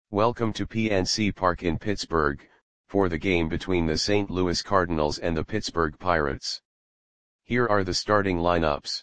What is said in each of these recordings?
Welcome to PNC Park in Pittsburgh, for the game between the St. Louis Cardinals and the Pittsburgh Pirates. Here are the starting lineups.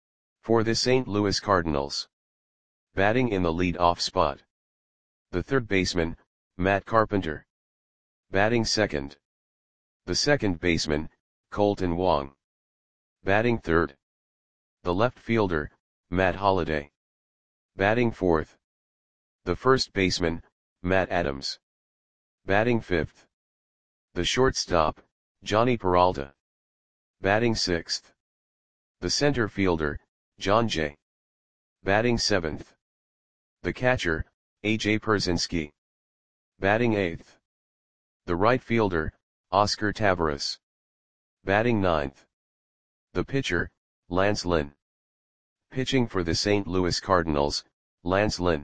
For the St. Louis Cardinals. Batting in the lead-off spot. The third baseman, Matt Carpenter. Batting second. The second baseman, Kolten Wong. Batting third. The left fielder, Matt Holliday. Batting fourth. The first baseman, Matt Adams. Batting fifth. The shortstop, Jhonny Peralta. Batting sixth. The center fielder, Jon Jay. Batting seventh. The catcher, A.J. Pierzynski. Batting eighth. The right fielder, Oscar Taveras. Batting ninth. The pitcher, Lance Lynn. Pitching for the St. Louis Cardinals, Lance Lynn.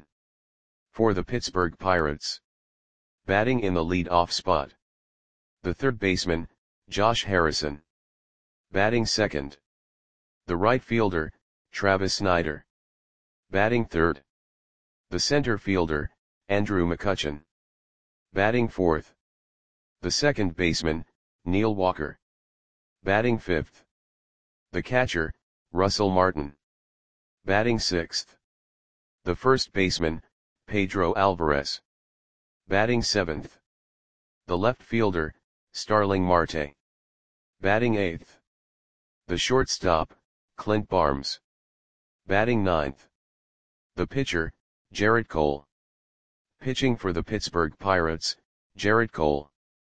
For the Pittsburgh Pirates. Batting in the lead-off spot. The third baseman, Josh Harrison. Batting second. The right fielder, Travis Snider. Batting third. The center fielder, Andrew McCutchen. Batting fourth. The second baseman, Neil Walker. Batting fifth. The catcher, Russell Martin. Batting sixth. The first baseman, Pedro Alvarez. Batting seventh. The left fielder, Starling Marte. Batting eighth. The shortstop, Clint Barnes. Batting ninth. The pitcher, Gerrit Cole. Pitching for the Pittsburgh Pirates, Gerrit Cole.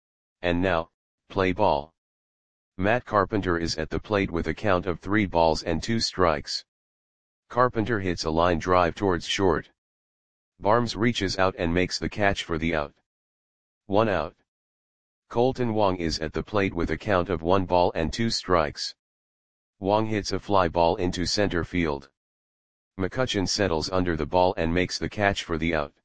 And now, play ball. Matt Carpenter is at the plate with a count of 3 balls and 2 strikes. Carpenter hits a line drive towards short. Barnes reaches out and makes the catch for the out. 1 out. Kolten Wong is at the plate with a count of 1 ball and 2 strikes. Wong hits a fly ball into center field. McCutchen settles under the ball and makes the catch for the out.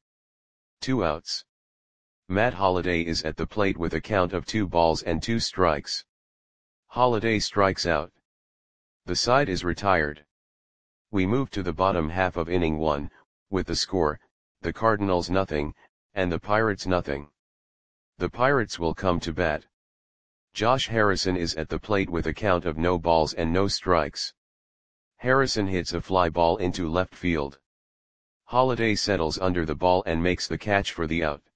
2 outs. Matt Holliday is at the plate with a count of 2 balls and 2 strikes. Holliday strikes out. The side is retired. We move to the bottom half of inning 1, with the score, the Cardinals nothing, and the Pirates nothing. The Pirates will come to bat. Josh Harrison is at the plate with a count of no balls and no strikes. Harrison hits a fly ball into left field. Holliday settles under the ball and makes the catch for the out.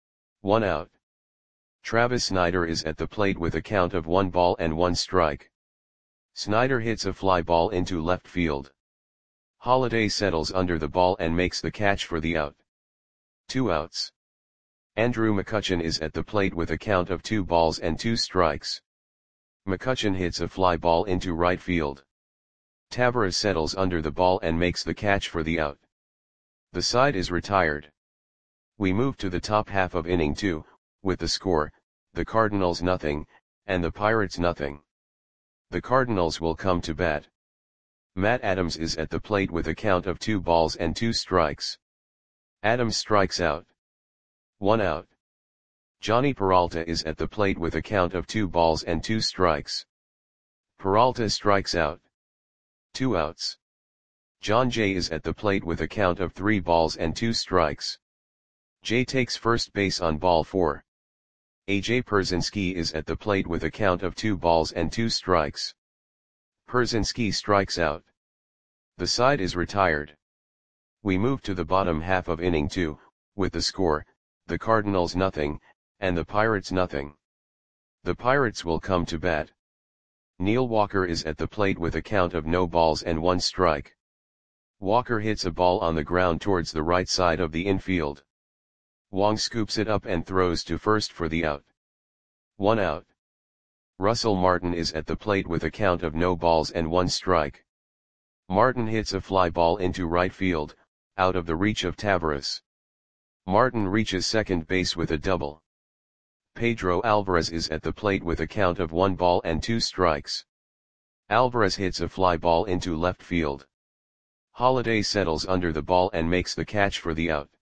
1 out. Travis Snider is at the plate with a count of 1 ball and 1 strike. Snider hits a fly ball into left field. Holliday settles under the ball and makes the catch for the out. 2 outs. Andrew McCutchen is at the plate with a count of 2 balls and 2 strikes. McCutchen hits a fly ball into right field. Taveras settles under the ball and makes the catch for the out. The side is retired. We move to the top half of inning 2, with the score, the Cardinals nothing, and the Pirates nothing. The Cardinals will come to bat. Matt Adams is at the plate with a count of 2 balls and 2 strikes. Adams strikes out. 1 out. Jhonny Peralta is at the plate with a count of 2 balls and 2 strikes. Peralta strikes out. 2 outs. Jon Jay is at the plate with a count of 3 balls and 2 strikes. Jay takes first base on ball 4. A.J. Pierzynski is at the plate with a count of 2 balls and 2 strikes. Pierzynski strikes out. The side is retired. We move to the bottom half of inning 2, with the score, the Cardinals nothing, and the Pirates nothing. The Pirates will come to bat. Neil Walker is at the plate with a count of no balls and 1 strike. Walker hits a ball on the ground towards the right side of the infield. Wong scoops it up and throws to first for the out. 1 out. Russell Martin is at the plate with a count of no balls and 1 strike. Martin hits a fly ball into right field, out of the reach of Taveras. Martin reaches second base with a double. Pedro Alvarez is at the plate with a count of 1 ball and 2 strikes. Alvarez hits a fly ball into left field. Holliday settles under the ball and makes the catch for the out.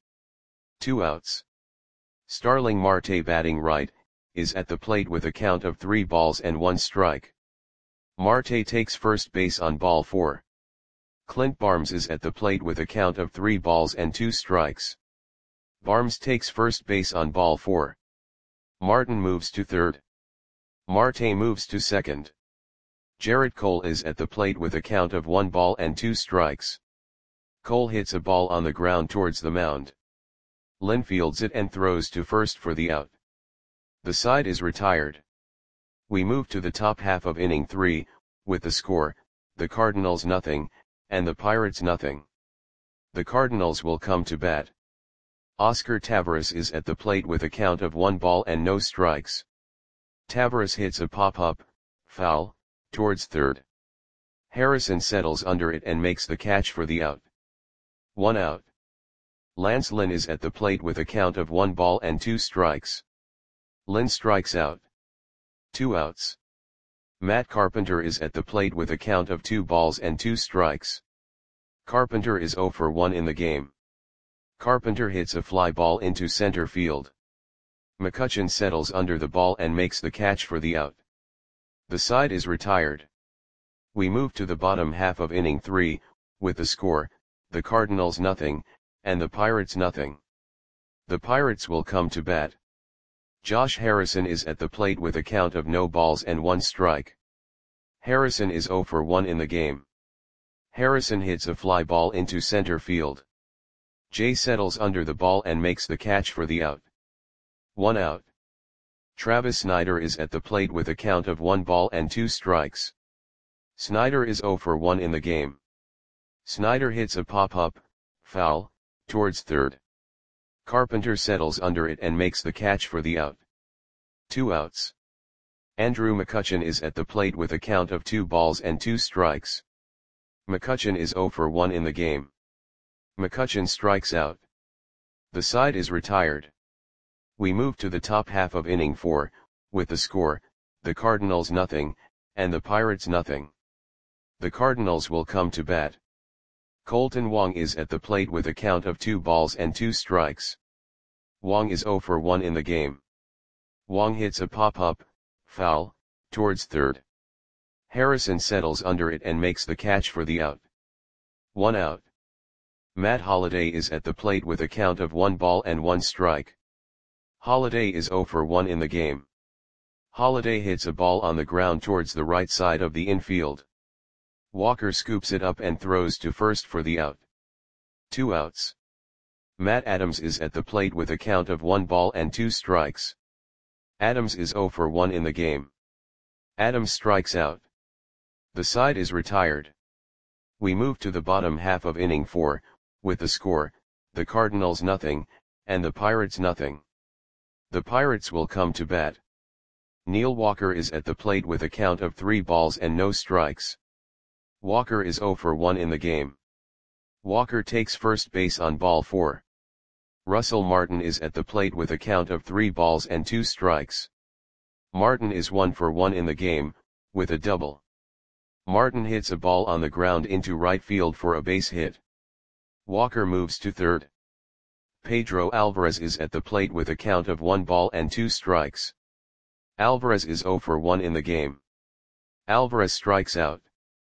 2 outs. Starling Marte, batting right, is at the plate with a count of 3 balls and 1 strike. Marte takes first base on ball 4. Clint Barnes is at the plate with a count of 3 balls and 2 strikes. Barnes takes first base on ball 4. Martin moves to third. Marte moves to second. Gerrit Cole is at the plate with a count of 1 ball and 2 strikes. Cole hits a ball on the ground towards the mound. Lynn fields it and throws to first for the out. The side is retired. We move to the top half of inning 3, with the score, the Cardinals nothing, and the Pirates nothing. The Cardinals will come to bat. Oscar Taveras is at the plate with a count of 1 ball and no strikes. Taveras hits a pop-up, foul, towards third. Harrison settles under it and makes the catch for the out. 1 out. Lance Lynn is at the plate with a count of 1 ball and 2 strikes. Lynn strikes out. 2 outs. Matt Carpenter is at the plate with a count of 2 balls and 2 strikes. Carpenter is 0 for 1 in the game. Carpenter hits a fly ball into center field. McCutchen settles under the ball and makes the catch for the out. The side is retired. We move to the bottom half of inning 3, with the score, the Cardinals nothing, and the Pirates nothing. The Pirates will come to bat. Josh Harrison is at the plate with a count of no balls and 1 strike. Harrison is 0 for 1 in the game. Harrison hits a fly ball into center field. Jay settles under the ball and makes the catch for the out. 1 out. Travis Snider is at the plate with a count of 1 ball and 2 strikes. Snider is 0 for 1 in the game. Snider hits a pop-up, foul, towards third. Carpenter settles under it and makes the catch for the out. 2 outs. Andrew McCutchen is at the plate with a count of 2 balls and 2 strikes. McCutchen is 0 for 1 in the game. McCutchen strikes out. The side is retired. We move to the top half of inning 4, with the score, the Cardinals nothing, and the Pirates nothing. The Cardinals will come to bat. Colton Wong is at the plate with a count of 2 balls and 2 strikes. Wong is 0 for 1 in the game. Wong hits a pop-up, foul, towards third. Harrison settles under it and makes the catch for the out. 1 out. Matt Holliday is at the plate with a count of 1 ball and 1 strike. Holliday is 0 for 1 in the game. Holliday hits a ball on the ground towards the right side of the infield. Walker scoops it up and throws to first for the out. 2 outs. Matt Adams is at the plate with a count of 1 ball and 2 strikes. Adams is 0 for 1 in the game. Adams strikes out. The side is retired. We move to the bottom half of inning 4, with the score, the Cardinals nothing, and the Pirates nothing. The Pirates will come to bat. Neil Walker is at the plate with a count of 3 balls and no strikes. Walker is 0 for 1 in the game. Walker takes first base on ball 4. Russell Martin is at the plate with a count of 3 balls and 2 strikes. Martin is 1 for 1 in the game, with a double. Martin hits a ball on the ground into right field for a base hit. Walker moves to third. Pedro Alvarez is at the plate with a count of 1 ball and 2 strikes. Alvarez is 0 for 1 in the game. Alvarez strikes out.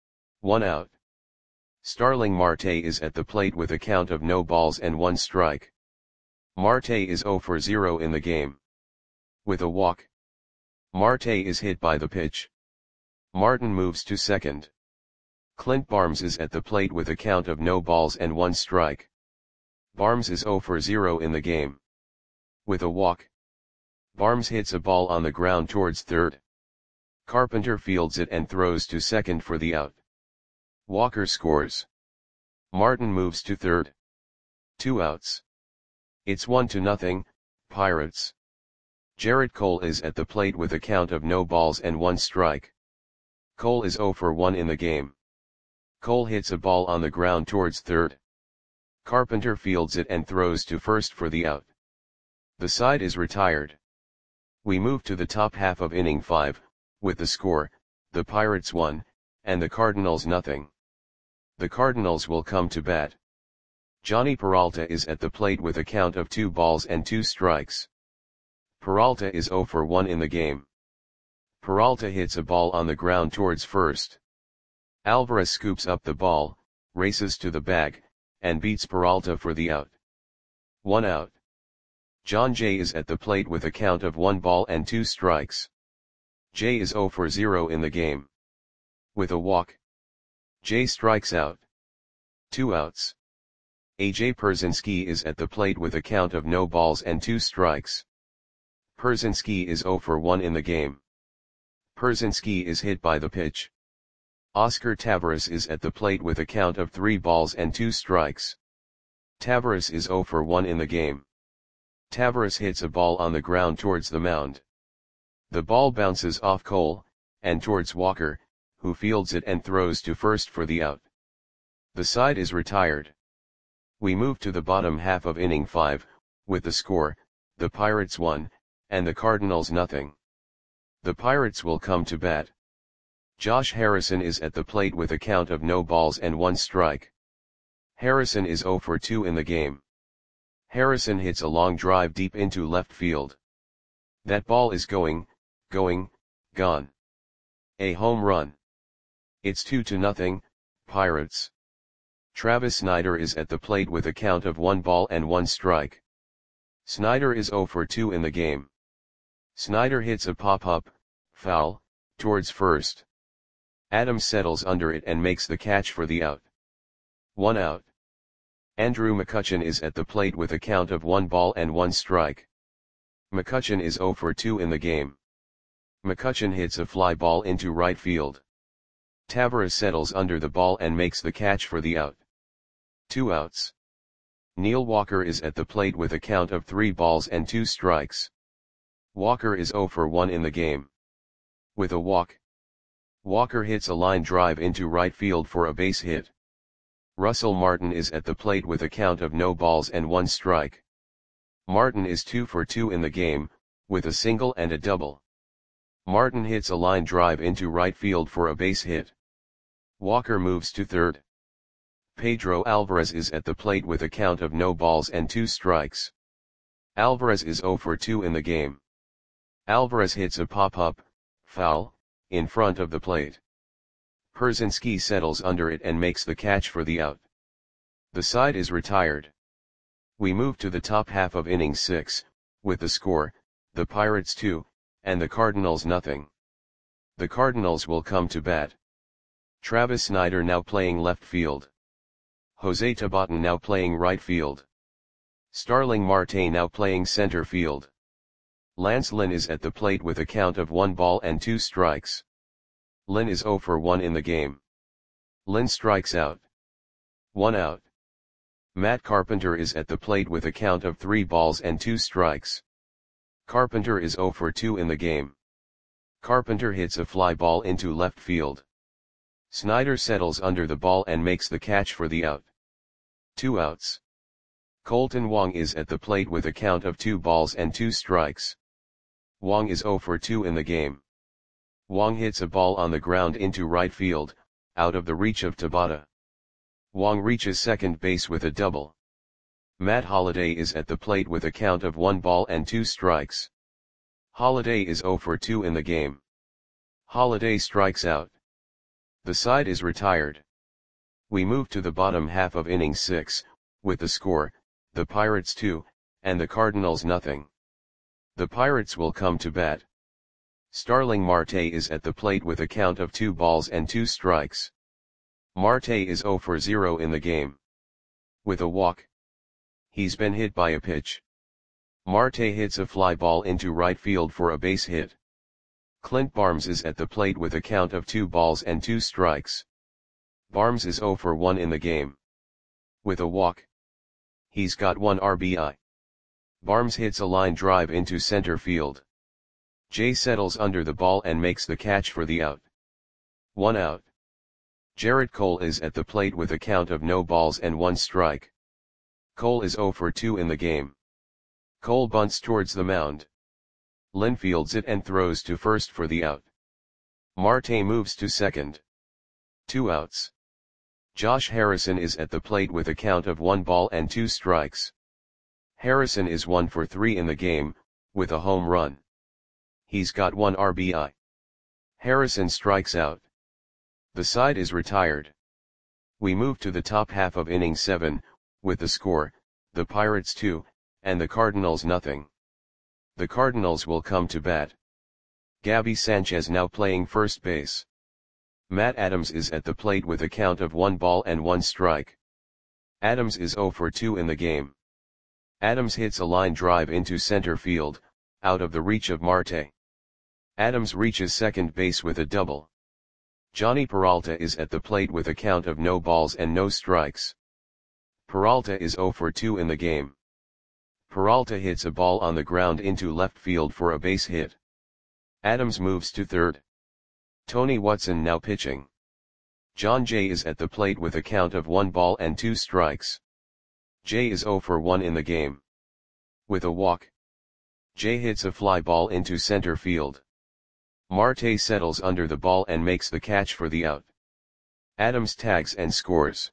1 out. Starling Marte is at the plate with a count of no balls and 1 strike. Marte is 0 for 0 in the game. With a walk. Marte is hit by the pitch. Martin moves to second. Clint Barnes is at the plate with a count of no balls and 1 strike. Barnes is 0 for 0 in the game. With a walk. Barnes hits a ball on the ground towards third. Carpenter fields it and throws to second for the out. Walker scores. Martin moves to third. 2 outs. It's 1-0, Pirates. Gerrit Cole is at the plate with a count of no balls and 1 strike. Cole is 0 for 1 in the game. Cole hits a ball on the ground towards third. Carpenter fields it and throws to first for the out. The side is retired. We move to the top half of inning 5, with the score, the Pirates 1, and the Cardinals nothing. The Cardinals will come to bat. Johnny Peralta is at the plate with a count of 2 balls and 2 strikes. Peralta is 0 for 1 in the game. Peralta hits a ball on the ground towards first. Alvarez scoops up the ball, races to the bag, and beats Peralta for the out. 1 out. John Jay is at the plate with a count of 1 ball and 2 strikes. Jay is 0 for 0 in the game. With a walk, Jay strikes out. 2 outs. AJ Pierzynski is at the plate with a count of no balls and 2 strikes. Pierzynski is 0 for 1 in the game. Pierzynski is hit by the pitch. Oscar Taveras is at the plate with a count of 3 balls and 2 strikes. Taveras is 0 for 1 in the game. Taveras hits a ball on the ground towards the mound. The ball bounces off Cole, and towards Walker, who fields it and throws to first for the out. The side is retired. We move to the bottom half of inning 5, with the score, the Pirates 1, and the Cardinals nothing. The Pirates will come to bat. Josh Harrison is at the plate with a count of no balls and 1 strike. Harrison is 0 for 2 in the game. Harrison hits a long drive deep into left field. That ball is gone. A home run. It's 2-0, Pirates. Travis Snider is at the plate with a count of 1 ball and 1 strike. Snider is 0 for 2 in the game. Snider hits a pop-up, foul, towards first. Adams settles under it and makes the catch for the out. 1 out. Andrew McCutchen is at the plate with a count of 1 ball and 1 strike. McCutchen is 0 for 2 in the game. McCutchen hits a fly ball into right field. Taveras settles under the ball and makes the catch for the out. 2 outs. Neil Walker is at the plate with a count of 3 balls and 2 strikes. Walker is 0 for 1 in the game. With a walk, Walker hits a line drive into right field for a base hit. Russell Martin is at the plate with a count of no balls and 1 strike. Martin is 2 for 2 in the game, with a single and a double. Martin hits a line drive into right field for a base hit. Walker moves to third. Pedro Alvarez is at the plate with a count of no balls and 2 strikes. Alvarez is 0 for 2 in the game. Alvarez hits a pop-up, foul, in front of the plate. Pierzynski settles under it and makes the catch for the out. The side is retired. We move to the top half of inning 6, with the score, the Pirates 2, and the Cardinals nothing. The Cardinals will come to bat. Travis Snider now playing left field. Jose Tabatin now playing right field. Starling Marte now playing center field. Lance Lynn is at the plate with a count of 1 ball and 2 strikes. Lynn is 0 for 1 in the game. Lynn strikes out. 1 out. Matt Carpenter is at the plate with a count of 3 balls and 2 strikes. Carpenter is 0 for 2 in the game. Carpenter hits a fly ball into left field. Snider settles under the ball and makes the catch for the out. 2 outs. Colton Wong is at the plate with a count of 2 balls and 2 strikes. Wong is 0 for 2 in the game. Wong hits a ball on the ground into right field, out of the reach of Tabata. Wong reaches second base with a double. Matt Holliday is at the plate with a count of 1 ball and 2 strikes. Holliday is 0 for 2 in the game. Holliday strikes out. The side is retired. We move to the bottom half of inning 6, with the score, the Pirates 2, and the Cardinals nothing. The Pirates will come to bat. Starling Marte is at the plate with a count of 2 balls and 2 strikes. Marte is 0 for 0 in the game. With a walk, he's been hit by a pitch. Marte hits a fly ball into right field for a base hit. Clint Barnes is at the plate with a count of 2 balls and 2 strikes. Barnes is 0 for 1 in the game. With a walk, he's got 1 RBI. Barnes hits a line drive into center field. Jay settles under the ball and makes the catch for the out. 1 out. Jarrett Cole is at the plate with a count of no balls and 1 strike. Cole is 0 for 2 in the game. Cole bunts towards the mound. Lynn fields it and throws to first for the out. Marte moves to second. 2 outs. Josh Harrison is at the plate with a count of 1 ball and 2 strikes. Harrison is 1 for 3 in the game, with a home run. He's got 1 RBI. Harrison strikes out. The side is retired. We move to the top half of inning 7, with the score, the Pirates 2, and the Cardinals nothing. The Cardinals will come to bat. Gabby Sanchez now playing first base. Matt Adams is at the plate with a count of 1 ball and 1 strike. Adams is 0 for 2 in the game. Adams hits a line drive into center field, out of the reach of Marte. Adams reaches second base with a double. Johnny Peralta is at the plate with a count of no balls and no strikes. Peralta is 0 for 2 in the game. Peralta hits a ball on the ground into left field for a base hit. Adams moves to third. Tony Watson now pitching. John Jay is at the plate with a count of 1 ball and 2 strikes. Jay is 0 for 1 in the game. With a walk, Jay hits a fly ball into center field. Marte settles under the ball and makes the catch for the out. Adams tags and scores.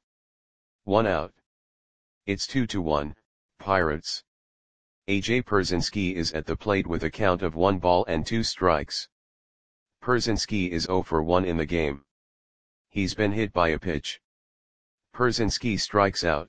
1 out. It's 2-1, Pirates. AJ Pierzynski is at the plate with a count of 1 ball and 2 strikes. Pierzynski is 0 for 1 in the game. He's been hit by a pitch. Pierzynski strikes out.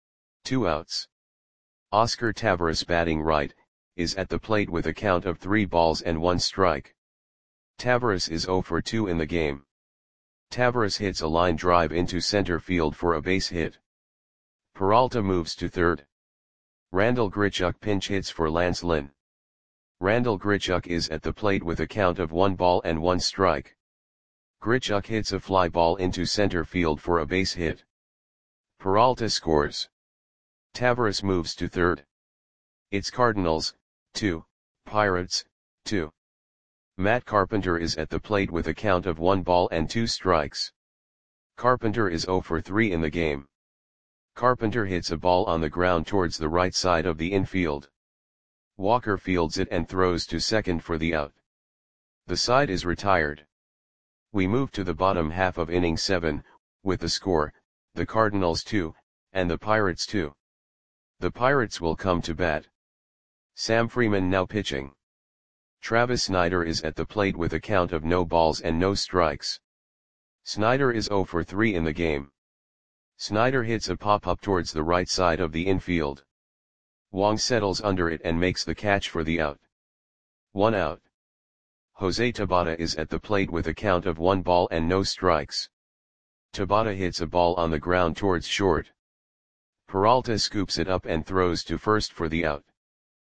2 outs. Oscar Taveras batting right, is at the plate with a count of 3 balls and 1 strike. Taveras is 0 for 2 in the game. Taveras hits a line drive into center field for a base hit. Peralta moves to third. Randall Grichuk pinch hits for Lance Lynn. Randall Grichuk is at the plate with a count of 1 ball and 1 strike. Grichuk hits a fly ball into center field for a base hit. Peralta scores. Taveras moves to third. It's Cardinals, 2, Pirates, 2. Matt Carpenter is at the plate with a count of 1 ball and 2 strikes. Carpenter is 0 for 3 in the game. Carpenter hits a ball on the ground towards the right side of the infield. Walker fields it and throws to second for the out. The side is retired. We move to the bottom half of inning 7, with the score, the Cardinals 2, and the Pirates 2. The Pirates will come to bat. Sam Freeman now pitching. Travis Snider is at the plate with a count of no balls and no strikes. Snider is 0 for 3 in the game. Snider hits a pop-up towards the right side of the infield. Wong settles under it and makes the catch for the out. 1 out. Jose Tabata is at the plate with a count of 1 ball and no strikes. Tabata hits a ball on the ground towards short. Peralta scoops it up and throws to first for the out.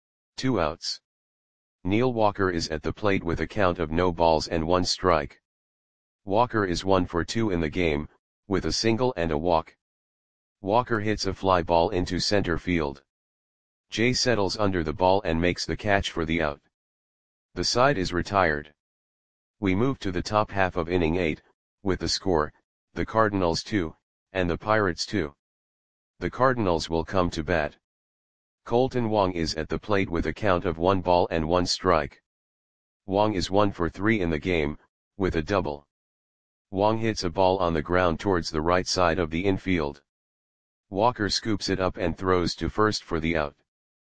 2 outs. Neil Walker is at the plate with a count of no balls and 1 strike. Walker is 1 for 2 in the game, with a single and a walk. Walker hits a fly ball into center field. Jay settles under the ball and makes the catch for the out. The side is retired. We move to the top half of inning 8, with the score, the Cardinals 2, and the Pirates 2. The Cardinals will come to bat. Colton Wong is at the plate with a count of 1 ball and 1 strike. Wong is 1 for 3 in the game, with a double. Wong hits a ball on the ground towards the right side of the infield. Walker scoops it up and throws to first for the out.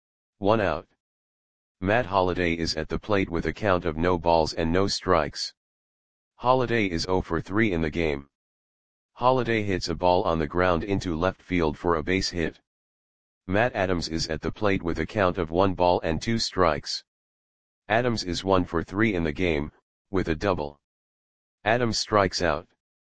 1 out. Matt Holliday is at the plate with a count of no balls and no strikes. Holliday is 0 for 3 in the game. Holliday hits a ball on the ground into left field for a base hit. Matt Adams is at the plate with a count of 1 ball and 2 strikes. Adams is 1 for 3 in the game, with a double. Adams strikes out.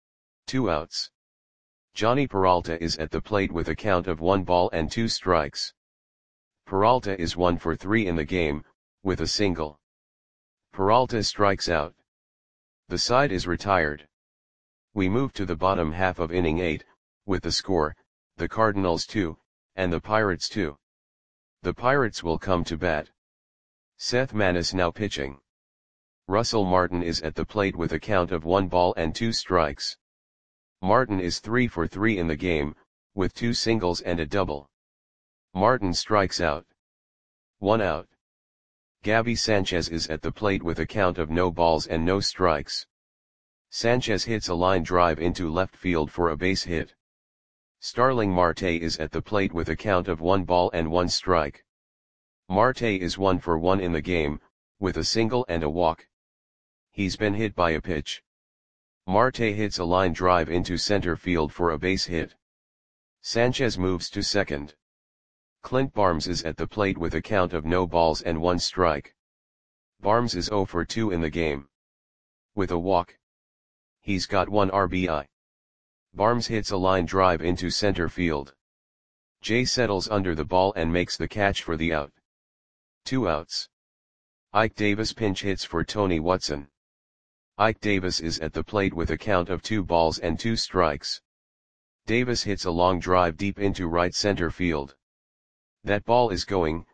2 outs. Johnny Peralta is at the plate with a count of 1 ball and 2 strikes. Peralta is 1 for 3 in the game, with a single. Peralta strikes out. The side is retired. We move to the bottom half of inning 8, with the score, the Cardinals 2, and the Pirates 2. The Pirates will come to bat. Seth Maness now pitching. Russell Martin is at the plate with a count of 1 ball and 2 strikes. Martin is 3 for 3 in the game, with 2 singles and a double. Martin strikes out. 1 out. Gabby Sanchez is at the plate with a count of no balls and no strikes. Sanchez hits a line drive into left field for a base hit. Starling Marte is at the plate with a count of 1 ball and 1 strike. Marte is 1 for 1 in the game, with a single and a walk. He's been hit by a pitch. Marte hits a line drive into center field for a base hit. Sanchez moves to second. Clint Barnes is at the plate with a count of no balls and 1 strike. Barnes is 0 for 2 in the game. With a walk. He's got 1 RBI. Barnes hits a line drive into center field. Jay settles under the ball and makes the catch for the out. 2 outs. Ike Davis pinch hits for Tony Watson. Ike Davis is at the plate with a count of 2 balls and 2 strikes. Davis hits a long drive deep into right center field. That ball is gone.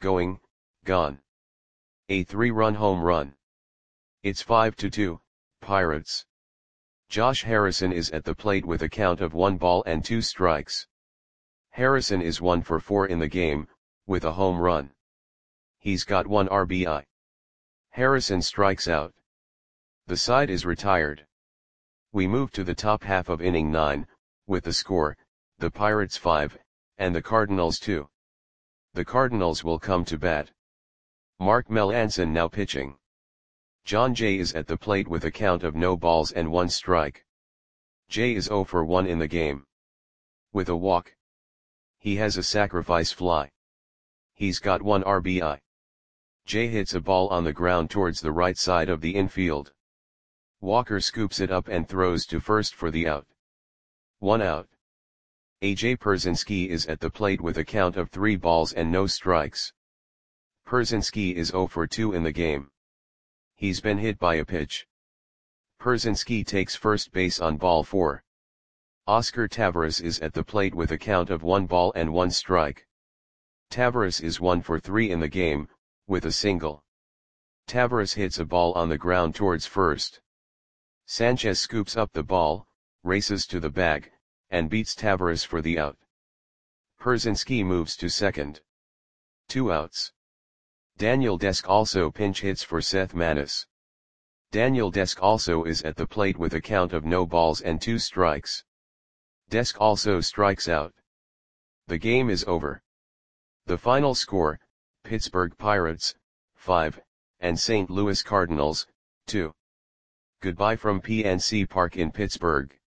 A 3-run home run. It's 5-2, Pirates. Josh Harrison is at the plate with a count of 1 ball and 2 strikes. Harrison is 1 for 4 in the game, with a home run. He's got 1 RBI. Harrison strikes out. The side is retired. We move to the top half of inning 9, with the score, the Pirates 5, and the Cardinals 2. The Cardinals will come to bat. Mark Melancon now pitching. John Jay is at the plate with a count of no balls and 1 strike. Jay is 0 for 1 in the game. With a walk. He has a sacrifice fly. He's got 1 RBI. Jay hits a ball on the ground towards the right side of the infield. Walker scoops it up and throws to first for the out. 1 out. AJ Pierzynski is at the plate with a count of 3 balls and no strikes. Pierzynski is 0 for 2 in the game. He's been hit by a pitch. Pierzynski takes first base on ball 4. Oscar Taveras is at the plate with a count of 1 ball and 1 strike. Taveras is 1 for 3 in the game, with a single. Taveras hits a ball on the ground towards first. Sanchez scoops up the ball, races to the bag, and beats Taveras for the out. Pierzynski moves to second. 2 outs. Daniel Desk also pinch hits for Seth Manis. Daniel Desk also is at the plate with a count of no balls and 2 strikes. Desk also strikes out. The game is over. The final score, Pittsburgh Pirates, 5, and St. Louis Cardinals, 2. Goodbye from PNC Park in Pittsburgh.